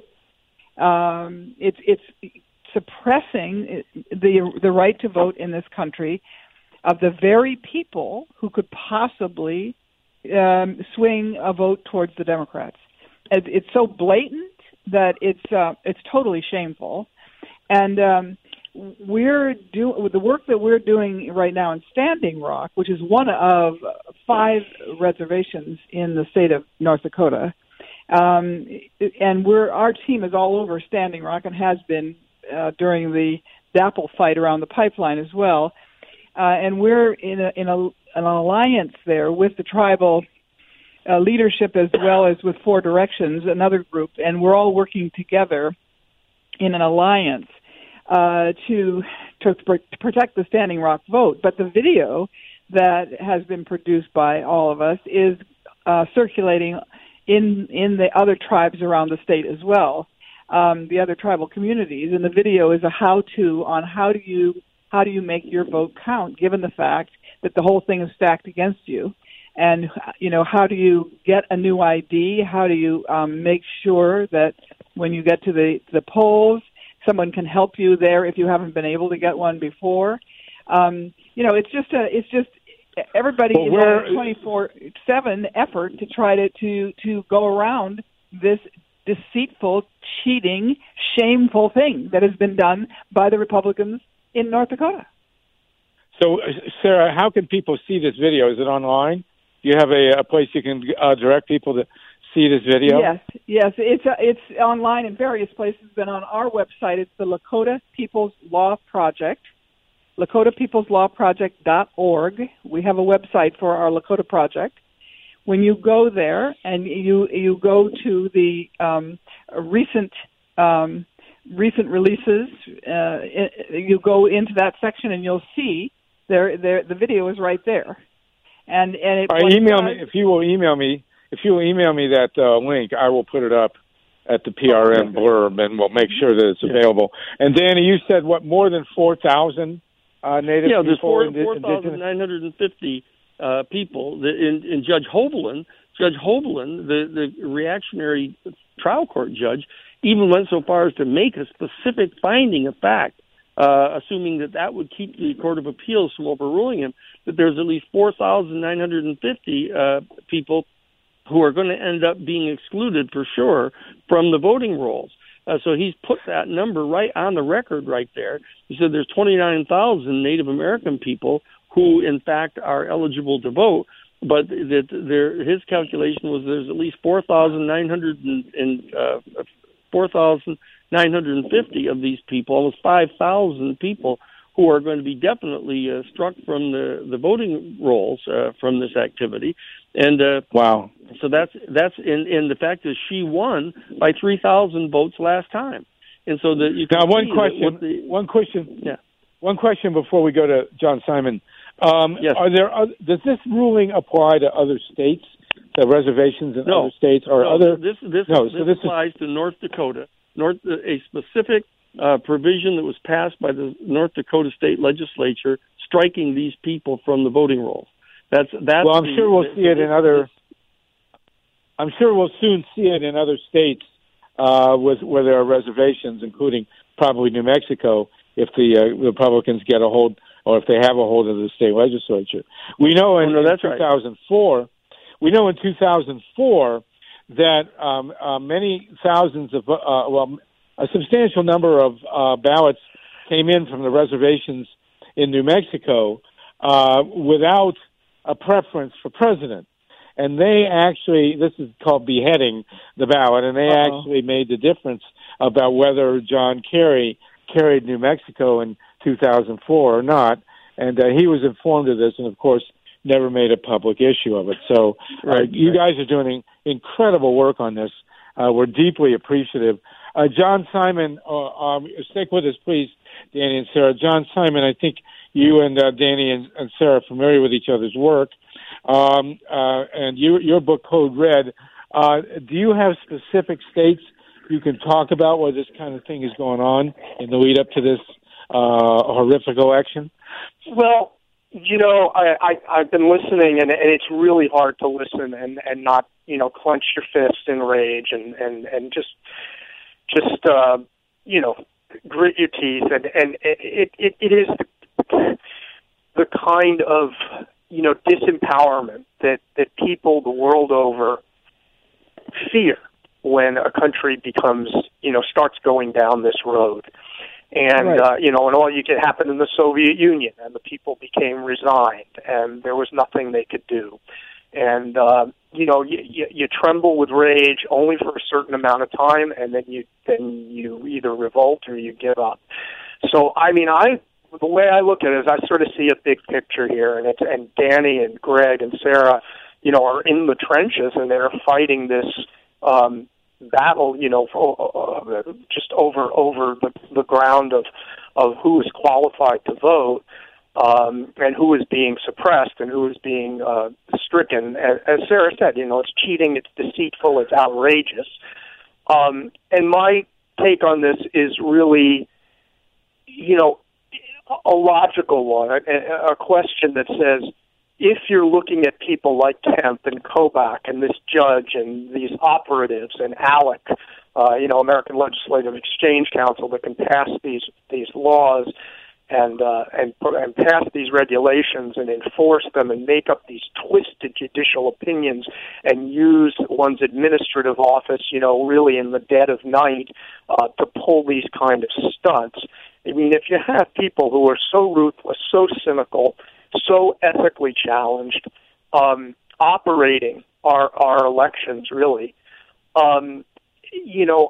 [SPEAKER 9] Um, it's it's suppressing the the right to vote in this country of the very people who could possibly um, swing a vote towards the Democrats. It, it's so blatant that it's uh, it's totally shameful, and um, we're doing the work that we're doing right now in Standing Rock, which is one of five reservations in the state of North Dakota. Um, and we're our team is all over Standing Rock and has been uh, during the DAPL fight around the pipeline as well. Uh, and we're in a, in a, an alliance there with the tribal uh, leadership as well as with Four Directions, another group, and we're all working together in an alliance uh, to, to to protect the Standing Rock vote. But the video that has been produced by all of us is uh, circulating in in the other tribes around the state as well, um, the other tribal communities. And the video is a how-to on how do you how do you make your vote count, given the fact that the whole thing is stacked against you. And, you know, how do you get a new I D? How do you um, make sure that when you get to the, the polls, someone can help you there if you haven't been able to get one before? Um, you know, it's just a, it's just everybody
[SPEAKER 5] well,
[SPEAKER 9] is on a twenty-four seven effort to try to, to, to go around this deceitful, cheating, shameful thing that has been done by the Republicans in North Dakota.
[SPEAKER 5] So, Sarah, how can people see this video? Is it online? Do you have a, a place you can uh, direct people to see this video?
[SPEAKER 9] Yes, yes. It's uh, it's online in various places, but on our website, it's the Lakota People's Law Project, Lakota People's Law Project dot org. We have a website for our Lakota Project. When you go there and you you go to the um, recent um, recent releases, uh, it, you go into that section and you'll see there, there the video is right there. And and it,
[SPEAKER 5] All right, email me if you will email me if you will email me that uh, link. I will put it up at the P R N blurb, and we'll make sure that it's available. And Danny, you said what, more than four thousand uh, native
[SPEAKER 7] yeah, there's
[SPEAKER 5] people?
[SPEAKER 7] Yeah, four thousand nine hundred and fifty uh, people. The, in, in Judge Hoberlin, Judge Hoberlin, the the reactionary trial court judge, even went so far as to make a specific finding of fact, uh, assuming that that would keep the Court of Appeals from overruling him, that there's at least four thousand nine hundred fifty uh, people who are going to end up being excluded for sure from the voting rolls. Uh, so he's put that number right on the record right there. He said there's twenty-nine thousand Native American people who, in fact, are eligible to vote, but that there, his calculation was there's at least four thousand nine hundred and uh, four thousand nine hundred fifty of these people, almost five thousand people, who are going to be definitely uh, struck from the, the voting rolls uh, from this activity. And uh,
[SPEAKER 5] wow!
[SPEAKER 7] So that's that's in in the fact that she won by three thousand votes last time, and so that you can
[SPEAKER 5] now one
[SPEAKER 7] see
[SPEAKER 5] question,
[SPEAKER 7] the,
[SPEAKER 5] one question,
[SPEAKER 7] yeah,
[SPEAKER 5] one question before we go to John Simon. Um,
[SPEAKER 7] yes.
[SPEAKER 5] Are there other, does this ruling apply to other states, to reservations in
[SPEAKER 7] no.
[SPEAKER 5] other states, or
[SPEAKER 7] no,
[SPEAKER 5] other?
[SPEAKER 7] This this,
[SPEAKER 5] no,
[SPEAKER 7] this,
[SPEAKER 5] so this
[SPEAKER 7] applies
[SPEAKER 5] is,
[SPEAKER 7] to North Dakota. North a specific uh, provision that was passed by the North Dakota State Legislature, striking these people from the voting rolls. That's that's.
[SPEAKER 5] Well, I'm
[SPEAKER 7] the,
[SPEAKER 5] sure we'll
[SPEAKER 7] the,
[SPEAKER 5] see it
[SPEAKER 7] the,
[SPEAKER 5] in other. I'm sure we'll soon see it in other states uh, with where there are reservations, including probably New Mexico, if the uh, Republicans get a hold, or if they have a hold of the state legislature. We know in,
[SPEAKER 7] oh, no, that's
[SPEAKER 5] in two thousand four, right. we know in two thousand four that um, uh, many thousands of, uh, well, a substantial number of uh, ballots came in from the reservations in New Mexico uh, without a preference for president. And they actually, this is called beheading the ballot, and they Uh-oh. actually made the difference about whether John Kerry carried New Mexico in two thousand four or not. And uh, he was informed of this and, of course, never made a public issue of it. So uh, right, you right. guys are doing incredible work on this. Uh, we're deeply appreciative. Uh, John Simon, uh, um, stick with us, please, Danny and Sarah. John Simon, I think you and uh, Danny and, and Sarah are familiar with each other's work. Um, uh, and you, your book, Code Red, uh, do you have specific states you can talk about where this kind of thing is going on in the lead up to this uh, horrific election?
[SPEAKER 8] Well, you know, I, I, I've been listening, and, and it's really hard to listen and, and not, you know, clench your fist in rage and, and, and just, just uh, you know, grit your teeth. And, and it, it, it is the, the kind of, you know, disempowerment that, that people the world over fear when a country becomes, you know, starts going down this road. And, right. uh, you know, and all you could happen in the Soviet Union, and the people became resigned, and there was nothing they could do. And, uh, you know, you, you, you tremble with rage only for a certain amount of time, and then you then you either revolt or you give up. So, I mean, I the way I look at it is I sort of see a big picture here, and it's and Danny and Greg and Sarah, you know, are in the trenches, and they're fighting this um battle, you know, for, uh, just over over the, the ground of of who is qualified to vote, um, and who is being suppressed and who is being uh, stricken. As, as Sarah said, you know, it's cheating, it's deceitful, it's outrageous. Um, and my take on this is really, you know, a logical one, a, a question that says, if you're looking at people like Kemp and Kobach and this judge and these operatives and ALEC, uh, you know, American Legislative Exchange Council, that can pass these these laws and uh, and and pass these regulations and enforce them and make up these twisted judicial opinions and use one's administrative office, you know, really in the dead of night uh, to pull these kind of stunts. I mean, if you have people who are so ruthless, so cynical, so ethically challenged, um, operating our our elections, really, um, you know,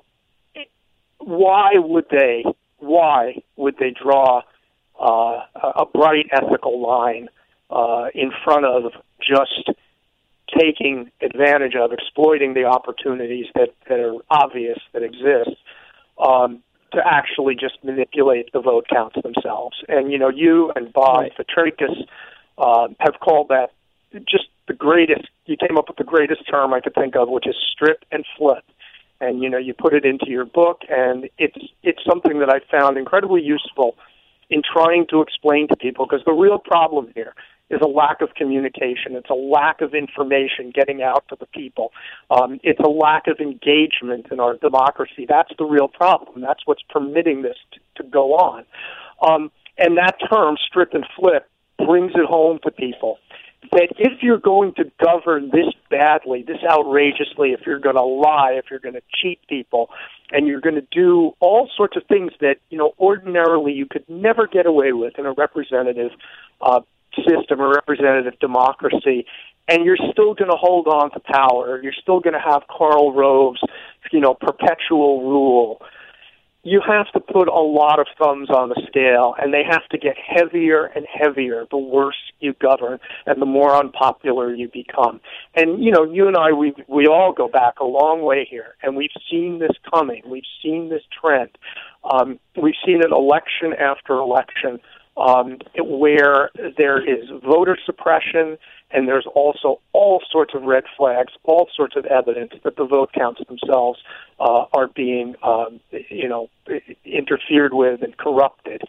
[SPEAKER 8] why would they? Why would they draw uh, a bright ethical line uh, in front of just taking advantage of, exploiting the opportunities that, that are obvious that exist? Um, to actually just manipulate the vote counts themselves. And, you know, you and Bob Petrakis uh, have called that just the greatest, you came up with the greatest term I could think of, which is strip and flip. And, you know, you put it into your book, and it's it's something that I found incredibly useful in trying to explain to people, because the real problem here is a lack of communication. It's a lack of information getting out to the people. Um, it's a lack of engagement in our democracy. That's the real problem. That's what's permitting this to, to go on. Um, and that term, strip and flip, brings it home to people. That if you're going to govern this badly, this outrageously, if you're going to lie, if you're going to cheat people, and you're going to do all sorts of things that, you know, ordinarily you could never get away with in a representative uh, system or representative democracy, and you're still going to hold on to power, you're still going to have Karl Rove's, you know, perpetual rule, you have to put a lot of thumbs on the scale, and they have to get heavier and heavier the worse you govern and the more unpopular you become. And, you know, you and I, we we all go back a long way here, and we've seen this coming. We've seen this trend. Um, we've seen it election after election um, where there is voter suppression, and there's also all sorts of red flags, all sorts of evidence that the vote counts themselves uh, are being, um, you know, interfered with and corrupted.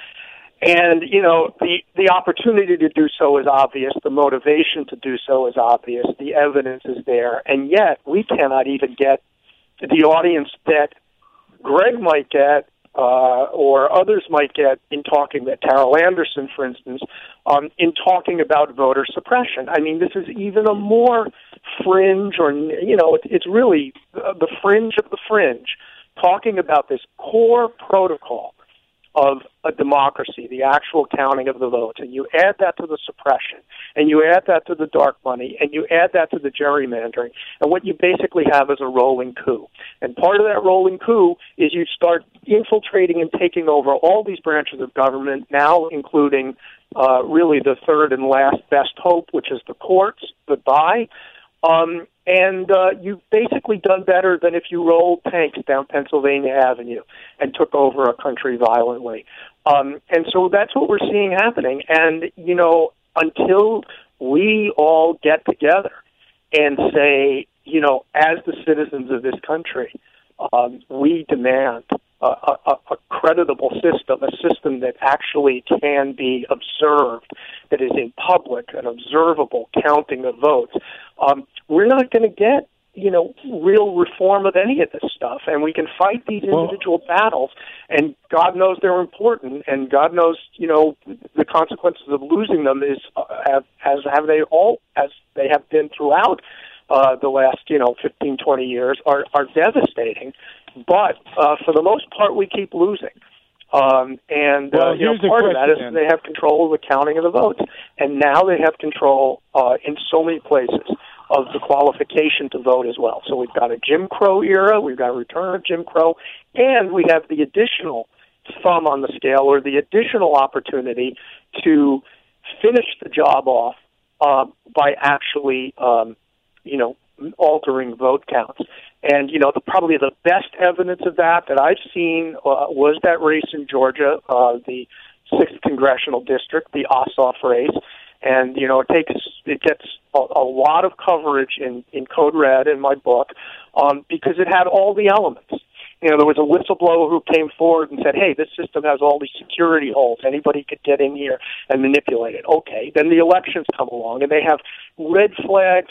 [SPEAKER 8] And, you know, the, the opportunity to do so is obvious. The motivation to do so is obvious. The evidence is there. And yet we cannot even get the audience that Greg might get Uh, or others might get in talking, that Carol Anderson, for instance, um, in talking about voter suppression. I mean, this is even a more fringe, or, you know, it, it's really the fringe of the fringe, talking about this core protocol of a democracy, the actual counting of the votes, and you add that to the suppression, and you add that to the dark money, and you add that to the gerrymandering, and what you basically have is a rolling coup. And part of that rolling coup is you start infiltrating and taking over all these branches of government, now including uh, really the third and last best hope, which is the courts. Goodbye. Um, and uh, you've basically done better than if you rolled tanks down Pennsylvania Avenue and took over a country violently. Um, and so that's what we're seeing happening. And, you know, until we all get together and say, you know, as the citizens of this country, um, we demand a, a, a creditable system, a system that actually can be observed, that is in public, an observable counting of votes. Um, we're not going to get, you know, real reform of any of this stuff. And we can fight these individual well, battles, and God knows they're important, and God knows, you know, the consequences of losing them is uh, have, as have they all, as they have been throughout uh, the last, you know, fifteen, twenty years, are, are devastating. But uh, for the most part, we keep losing. Um, and
[SPEAKER 10] well,
[SPEAKER 8] uh, you know, part of that is
[SPEAKER 10] then.
[SPEAKER 8] they have control of the counting of the votes. And now they have control uh, in so many places of the qualification to vote as well. So we've got a Jim Crow era, we've got a return of Jim Crow, and we have the additional thumb on the scale, or the additional opportunity to finish the job off uh, by actually, um, you know, altering vote counts. And, you know, the, probably the best evidence of that that I've seen uh, was that race in Georgia, uh, the sixth Congressional District, the Ossoff race. And, you know, it takes, it gets a, a lot of coverage in, in Code Red in my book um, because it had all the elements. You know, there was a whistleblower who came forward and said, hey, this system has all these security holes. Anybody could get in here and manipulate it. Okay, then the elections come along, and they have red flags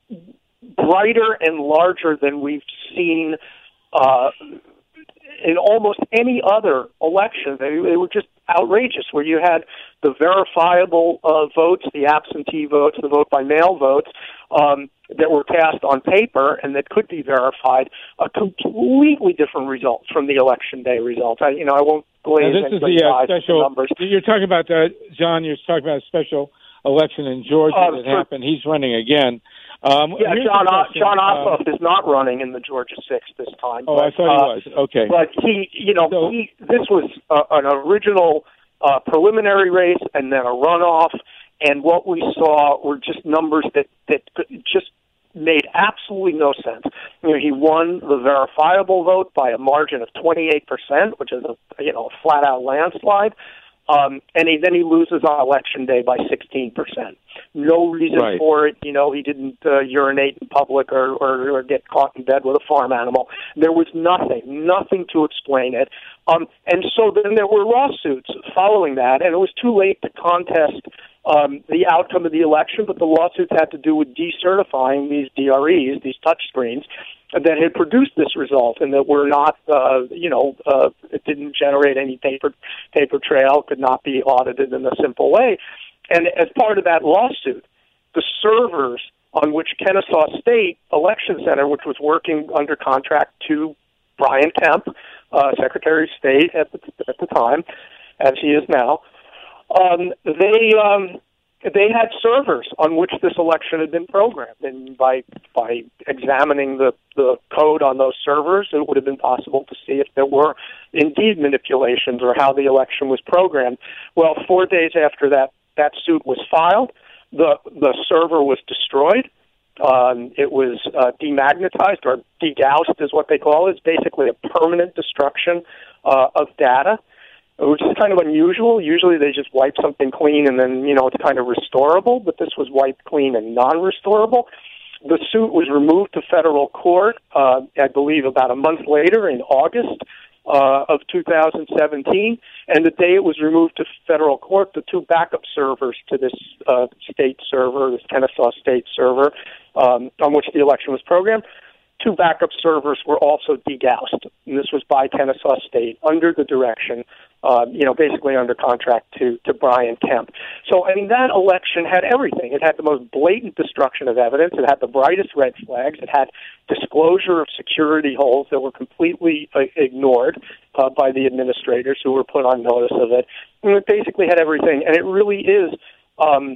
[SPEAKER 8] brighter and larger than we've seen uh, in almost any other election. They, they were just outrageous, where you had the verifiable uh, votes, the absentee votes, the vote by mail votes um, that were cast on paper and that could be verified, a completely different result from the election day results. I, you know, I won't glaze anybody's eyes with the numbers.
[SPEAKER 10] You're talking about, uh, John, you're talking about a special election in Georgia uh, that for, happened. He's running again. Um,
[SPEAKER 8] yeah, John John Ossoff um, is not running in the Georgia six this time.
[SPEAKER 10] Oh,
[SPEAKER 8] but,
[SPEAKER 10] I thought
[SPEAKER 8] uh,
[SPEAKER 10] he was. Okay.
[SPEAKER 8] But he, you know, so, he, this was uh, an original uh, preliminary race and then a runoff, and what we saw were just numbers that, that just made absolutely no sense. You know, he won the verifiable vote by a margin of twenty-eight percent, which is a you know a flat out landslide. Um, and he, then he loses on election day by sixteen percent. No reason
[SPEAKER 10] right.
[SPEAKER 8] for it. You know, he didn't uh, urinate in public or, or, or get caught in bed with a farm animal. There was nothing, nothing to explain it. Um, and so then there were lawsuits following that, and it was too late to contest um, the outcome of the election, but the lawsuits had to do with decertifying these D R Es, these touchscreens, that had produced this result and that were not, uh, you know, uh, it didn't generate any paper paper trail, could not be audited in a simple way. And as part of that lawsuit, the servers on which Kennesaw State Election Center, which was working under contract to Brian Kemp, uh, Secretary of State at the, at the time, as he is now, um, they... Um, They had servers on which this election had been programmed, and by by examining the, the code on those servers, it would have been possible to see if there were indeed manipulations or how the election was programmed. Well, four days after that, that suit was filed, the the server was destroyed. Um, it was uh, demagnetized, or degaussed is what they call it. It's basically a permanent destruction uh, of data, which is kind of unusual. Usually they just wipe something clean and then, you know, it's kind of restorable, but this was wiped clean and non-restorable. The suit was removed to federal court, uh, I believe about a month later in August uh, of two thousand seventeen, and the day it was removed to federal court, the two backup servers to this uh, state server, this Kennesaw State server, um, on which the election was programmed, two backup servers were also degaussed. And this was by Kennesaw State under the direction, uh, you know, basically under contract to, to Brian Kemp. So, I mean, that election had everything. It had the most blatant destruction of evidence. It had the brightest red flags. It had disclosure of security holes that were completely uh, ignored uh, by the administrators who were put on notice of it. And it basically had everything. And it really is um,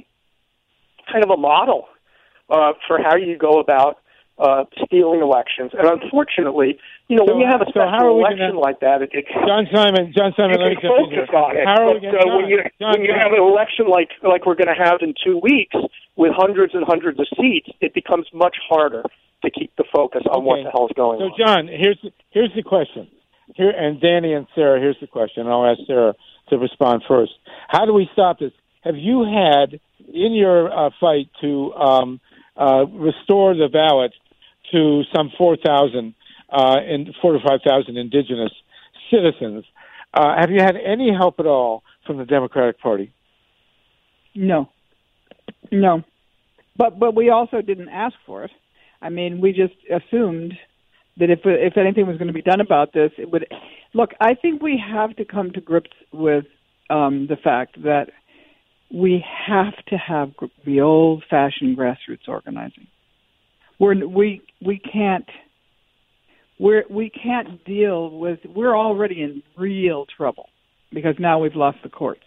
[SPEAKER 8] kind of a model uh, for how you go about Uh, stealing elections. And unfortunately, you know, so, when you have a special so election gonna, like that, it, it
[SPEAKER 10] John Simon, John Simon,
[SPEAKER 8] you can focus on it.
[SPEAKER 10] How are we
[SPEAKER 8] but, uh, when you,
[SPEAKER 10] John,
[SPEAKER 8] when you
[SPEAKER 10] John.
[SPEAKER 8] have an election like like we're going to have in two weeks with hundreds and hundreds of seats, it becomes much harder to keep the focus on
[SPEAKER 10] okay.
[SPEAKER 8] what the hell's going
[SPEAKER 10] so,
[SPEAKER 8] on.
[SPEAKER 10] So, John, here's here's the question. Here and Danny and Sarah, here's the question. I'll ask Sarah to respond first. How do we stop this? Have you had in your uh, fight to um, uh, restore the ballot to some four thousand, uh, and four to five thousand indigenous citizens, uh, have you had any help at all from the Democratic Party?
[SPEAKER 9] No, no, but but we also didn't ask for it. I mean, we just assumed that if if anything was going to be done about this, it would. Look, I think we have to come to grips with um, the fact that we have to have the old-fashioned grassroots organizing. We're, we we can't we're we can't deal with. We're already in real trouble because now we've lost the courts.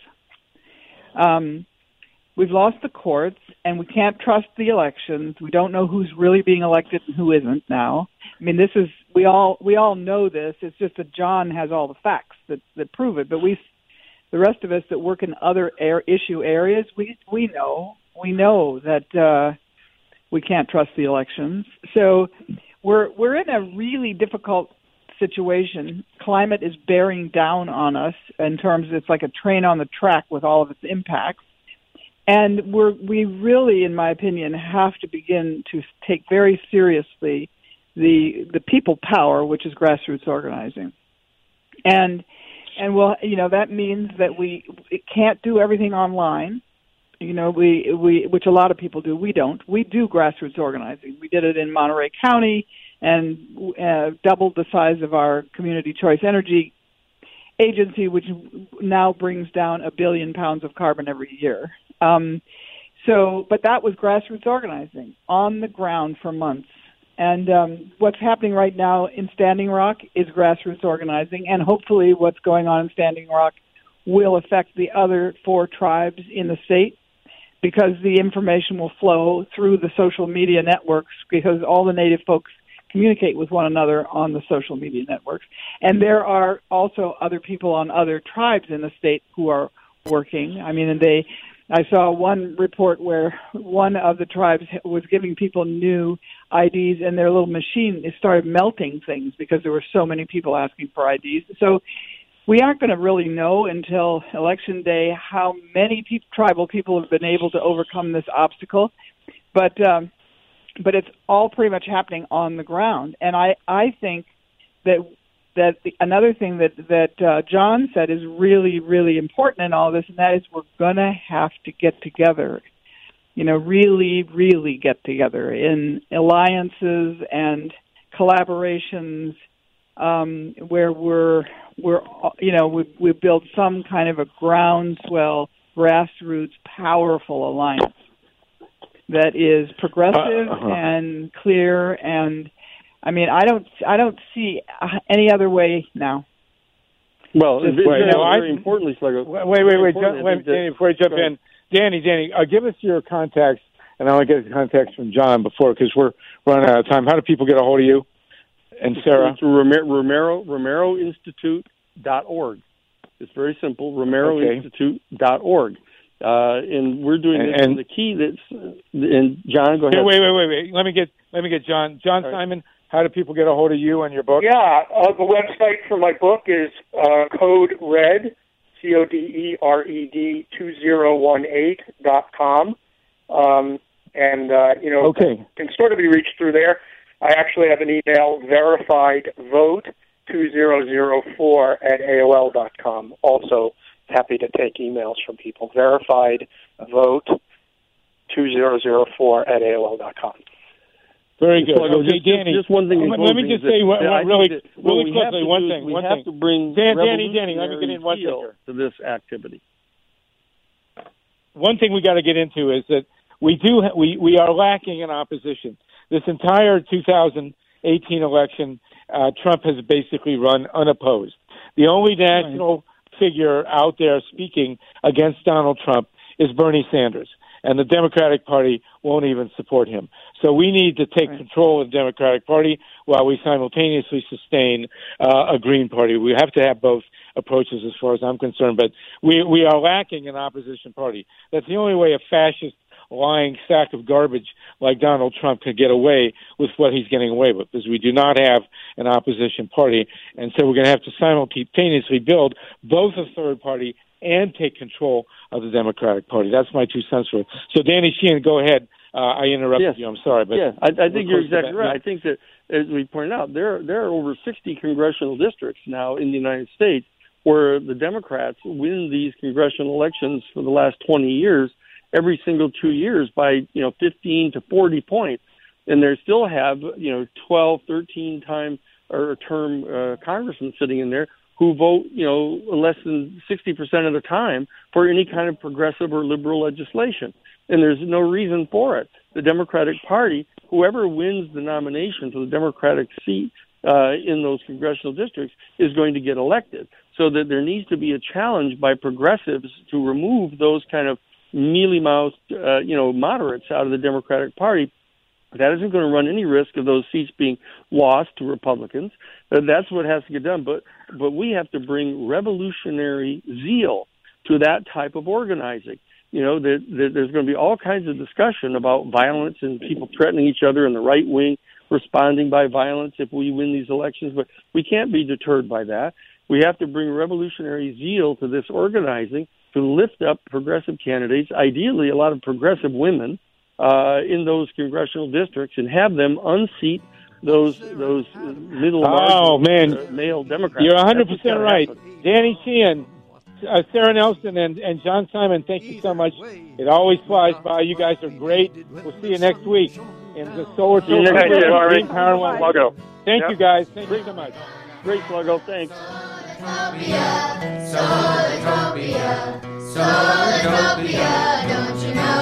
[SPEAKER 9] Um, we've lost the courts, and we can't trust the elections. We don't know who's really being elected and who isn't now. I mean, this is we all we all know this. It's just that John has all the facts that, that prove it. But we, the rest of us that work in other air, issue areas, we we know we know that. Uh, We can't trust the elections. So we're we're in a really difficult situation. Climate is bearing down on us in terms of it's like a train on the track with all of its impacts. And we're we really, in my opinion, have to begin to take very seriously the the people power, which is grassroots organizing. And and well, you know, that means that we it can't do everything online. You know, we, we, which a lot of people do. We don't. We do grassroots organizing. We did it in Monterey County and uh, doubled the size of our community choice energy agency, which now brings down a billion pounds of carbon every year. Um, so, but that was grassroots organizing on the ground for months. And um, what's happening right now in Standing Rock is grassroots organizing, and hopefully what's going on in Standing Rock will affect the other four tribes in the state, because the information will flow through the social media networks, because all the Native folks communicate with one another on the social media networks. And there are also other people on other tribes in the state who are working. I mean, and they I saw one report where one of the tribes was giving people new I Ds, and their little machine it started melting things because there were so many people asking for I Ds. So we aren't going to really know until Election Day how many pe- tribal people have been able to overcome this obstacle. But um, but it's all pretty much happening on the ground. And I, I think that that the, another thing that, that uh, John said is really, really important in all this, and that is we're going to have to get together, you know, really, really get together in alliances and collaborations um, where we're, we're, you know, we, we build some kind of a groundswell, grassroots, powerful alliance that is progressive uh, uh-huh. and clear. And I mean, I don't, I don't see any other way now.
[SPEAKER 7] Well,
[SPEAKER 10] Just,
[SPEAKER 7] it's
[SPEAKER 10] wait,
[SPEAKER 7] very,
[SPEAKER 10] no,
[SPEAKER 7] very
[SPEAKER 10] I,
[SPEAKER 7] important, Sluggo.
[SPEAKER 10] Wait, wait, wait, wait, wait Danny, before I jump in, Danny, Danny, uh, give us your contacts, and I want to get the contacts from John before because we're running out of time. How do people get a hold of you and Sarah?
[SPEAKER 7] Through Romero Romero Institute dot org. It's very simple. Romero Institute dot org. Uh, and we're doing
[SPEAKER 10] and,
[SPEAKER 7] this.
[SPEAKER 10] And
[SPEAKER 7] the key that's and John, go ahead.
[SPEAKER 10] Wait, wait, wait, wait. Let me get let me get John. John right. Simon. How do people get a hold of you and your book?
[SPEAKER 8] Yeah, uh, the website for my book is uh, Code Red, C O D E R E D two zero one eight dot com, um, and uh, you know,
[SPEAKER 10] okay.
[SPEAKER 8] can sort of be reached through there. I actually have an email, verified vote two zero zero four at A O L dot com. Also happy to take emails from people. Verified vote two zero zero four at A O L dot com.
[SPEAKER 10] Very good. Okay,
[SPEAKER 7] just,
[SPEAKER 10] Danny.
[SPEAKER 7] Just one thing.
[SPEAKER 10] Let me just say one, one really, that, really quickly. One thing.
[SPEAKER 7] We
[SPEAKER 10] one
[SPEAKER 7] have
[SPEAKER 10] thing.
[SPEAKER 7] to bring
[SPEAKER 10] Dan, Danny, Danny. Let me get in one thing here.
[SPEAKER 7] To this activity.
[SPEAKER 10] One thing we got to get into is that we do ha- we we are lacking in opposition. This entire two thousand eighteen election, uh, Trump has basically run unopposed. The only national right. figure out there speaking against Donald Trump is Bernie Sanders. And the Democratic Party won't even support him. So we need to take right. control of the Democratic Party while we simultaneously sustain uh, a Green Party. We have to have both approaches as far as I'm concerned, but we, we are lacking an opposition party. That's the only way a fascist lying sack of garbage like Donald Trump could get away with what he's getting away with, because we do not have an opposition party. And so we're going to have to simultaneously build both a third party and take control of the Democratic Party. That's my two cents for it. So, Danny Sheehan, go ahead. Uh, I interrupted
[SPEAKER 7] yes.
[SPEAKER 10] you. I'm sorry. But
[SPEAKER 7] yeah, I, I think you're exactly right. I think that, as we pointed out, there, there are over sixty congressional districts now in the United States where the Democrats win these congressional elections for the last twenty years, every single two years by, you know, fifteen to forty points. And they still have, you know, twelve, thirteen time or term uh, congressmen sitting in there who vote, you know, less than sixty percent of the time for any kind of progressive or liberal legislation. And there's no reason for it. The Democratic Party, whoever wins the nomination for the Democratic seat uh, in those congressional districts, is going to get elected. So that there needs to be a challenge by progressives to remove those kind of mealy-mouthed, uh, you know, moderates out of the Democratic Party. That isn't going to run any risk of those seats being lost to Republicans. Uh, that's what has to get done. But but we have to bring revolutionary zeal to that type of organizing. You know, that, that there's going to be all kinds of discussion about violence and people threatening each other and the right wing responding by violence if we win these elections. But we can't be deterred by that. We have to bring revolutionary zeal to this organizing to lift up progressive candidates, ideally a lot of progressive women, Uh, in those congressional districts, and have them unseat those those middle
[SPEAKER 10] oh man
[SPEAKER 7] uh, male Democrats.
[SPEAKER 10] You're one hundred percent right. Happen. Danny Sheehan, uh, Sarah Nelson, and, and John Simon, thank you so much. It always flies by. You guys are great. We'll see you next week in the Solar Tour.
[SPEAKER 8] Green
[SPEAKER 10] Power One Logo. Thank
[SPEAKER 8] yep.
[SPEAKER 10] you guys. Thank you so much.
[SPEAKER 7] Great Sluggo. Thanks.
[SPEAKER 3] Solartopia, Solartopia, Solartopia, don't you know?